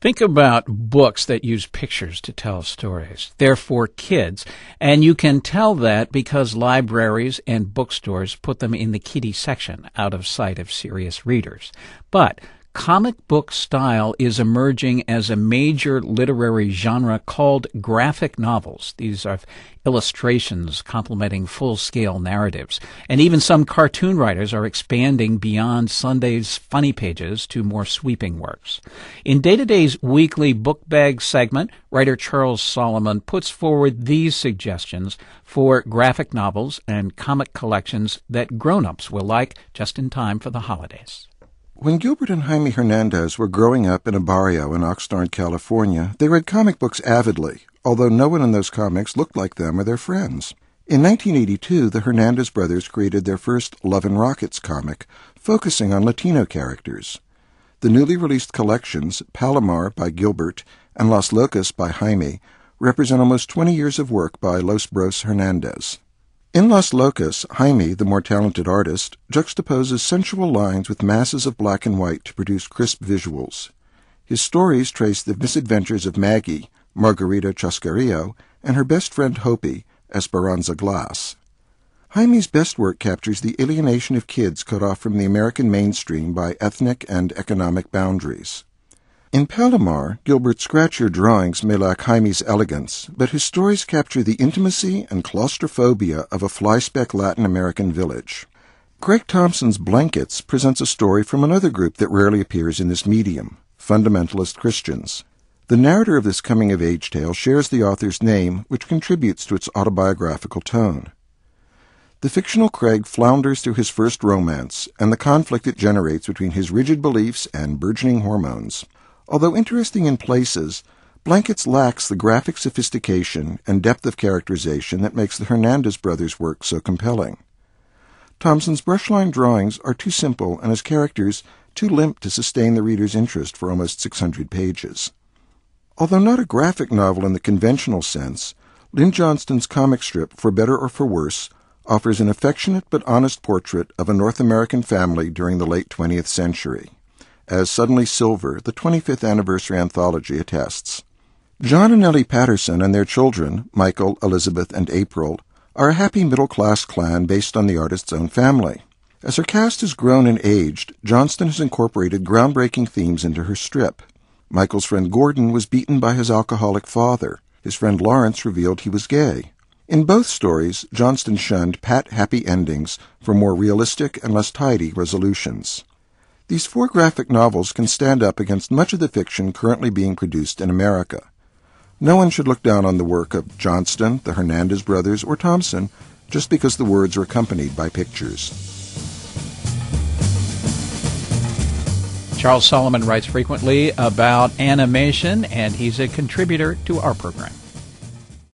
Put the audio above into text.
Think about books that use pictures to tell stories. They're for kids, and you can tell that because libraries and bookstores put them in the kiddie section, out of sight of serious readers. But comic book style is emerging as a major literary genre called graphic novels. These are illustrations complementing full-scale narratives. And even some cartoon writers are expanding beyond Sunday's funny pages to more sweeping works. In Day-to-Day's weekly Book Bag segment, writer Charles Solomon puts forward these suggestions for graphic novels and comic collections that grown-ups will like just in time for the holidays. When Gilbert and Jaime Hernandez were growing up in a barrio in Oxnard, California, they read comic books avidly, although no one in those comics looked like them or their friends. In 1982, the Hernandez brothers created their first Love and Rockets comic, focusing on Latino characters. The newly released collections, Palomar by Gilbert and Las Locas by Jaime, represent almost 20 years of work by Los Bros Hernandez. In Las Locas, Jaime, the more talented artist, juxtaposes sensual lines with masses of black and white to produce crisp visuals. His stories trace the misadventures of Maggie, Margarita Chascarrillo, and her best friend Hopi, Esperanza Glass. Jaime's best work captures the alienation of kids cut off from the American mainstream by ethnic and economic boundaries. In Palomar, Gilbert's scratchier drawings may lack Jaime's elegance, but his stories capture the intimacy and claustrophobia of a fly-speck Latin American village. Craig Thompson's Blankets presents a story from another group that rarely appears in this medium, fundamentalist Christians. The narrator of this coming-of-age tale shares the author's name, which contributes to its autobiographical tone. The fictional Craig flounders through his first romance and the conflict it generates between his rigid beliefs and burgeoning hormones. Although interesting in places, Blankets lacks the graphic sophistication and depth of characterization that makes the Hernandez brothers' work so compelling. Thompson's brushline drawings are too simple and his characters too limp to sustain the reader's interest for almost 600 pages. Although not a graphic novel in the conventional sense, Lynn Johnston's comic strip, For Better or For Worse, offers an affectionate but honest portrait of a North American family during the late 20th century. As Suddenly Silver, the 25th anniversary anthology, attests. John and Ellie Patterson and their children, Michael, Elizabeth, and April, are a happy middle-class clan based on the artist's own family. As her cast has grown and aged, Johnston has incorporated groundbreaking themes into her strip. Michael's friend Gordon was beaten by his alcoholic father. His friend Lawrence revealed he was gay. In both stories, Johnston shunned pat, happy endings for more realistic and less tidy resolutions. These 4 graphic novels can stand up against much of the fiction currently being produced in America. No one should look down on the work of Johnston, the Hernandez brothers, or Thompson just because the words are accompanied by pictures. Charles Solomon writes frequently about animation, and he's a contributor to our program.